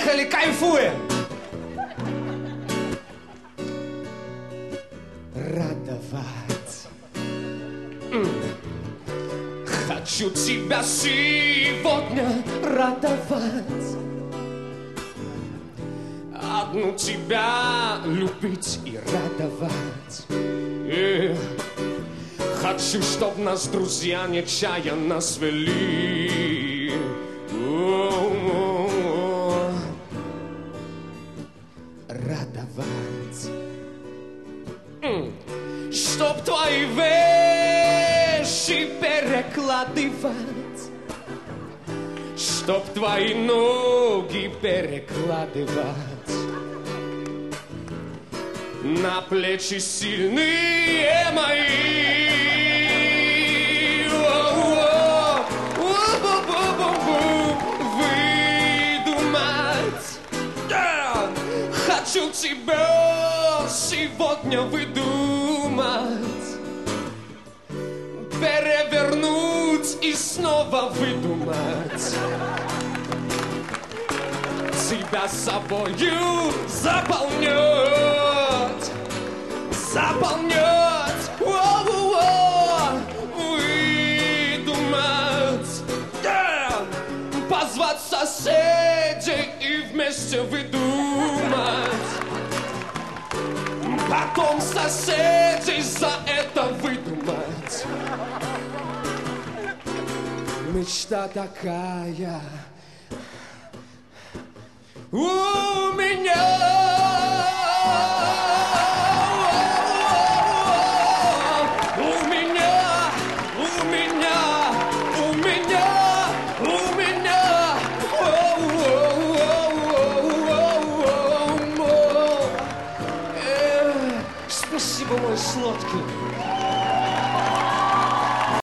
Поехали, кайфуем! Радовать. Хочу тебя сегодня радовать. Одну тебя любить и радовать. Хочу, чтоб нас друзья нечаянно свели. Радовать. Чтоб твои вещи перекладывать. Чтоб твои ноги перекладывать на плечи сильные мои. Выдумать. Хочу тебя сегодня выдумать, перевернуть и снова выдумать. Тебя собою заполнять, заполнять, выдумать, позвать соседей и вместе выдумать. Потом соседей за это выдумать. Мечта такая у меня. У меня, у меня, у меня, у меня. Спасибо, мой сладкий.